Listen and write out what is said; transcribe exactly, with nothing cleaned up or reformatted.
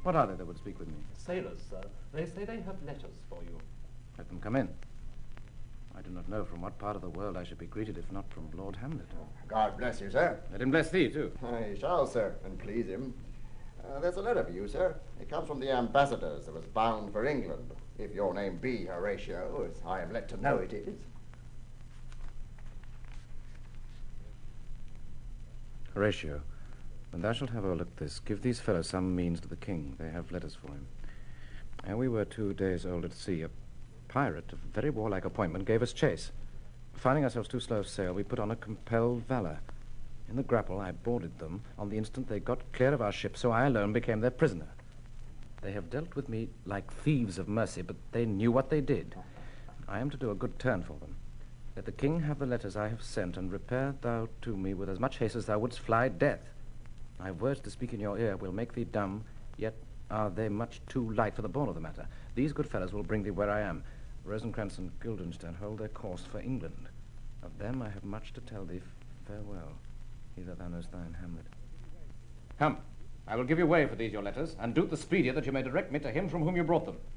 What are they that would speak with me? Sailors, sir. They say they have letters for you. Let them come in. I do not know from what part of the world I should be greeted if not from Lord Hamlet. God bless you, sir. Let him bless thee, too. I shall, sir, and please him. Uh, there's a letter for you, sir. It comes from the ambassadors that was bound for England, if your name be Horatio, as I am led to know it is. Horatio, when thou shalt have overlooked this, give these fellows some means to the king. They have letters for him. And we were two days old at sea. A pirate of very warlike appointment gave us chase. Finding ourselves too slow of sail, we put on a compelled valor. In the grapple, I boarded them. On the instant, they got clear of our ship, so I alone became their prisoner. They have dealt with me like thieves of mercy, but they knew what they did. I am to do a good turn for them. Let the king have the letters I have sent, and repair thou to me with as much haste as thou wouldst fly death. My words to speak in your ear will make thee dumb, yet are they much too light for the ball of the matter. These good fellows will bring thee where I am. Rosencrantz and Guildenstern hold their course for England. Of them I have much to tell thee. Farewell. He that thou knowest thine, Hamlet. Come, I will give you way for these your letters, and do it the speedier that you may direct me to him from whom you brought them.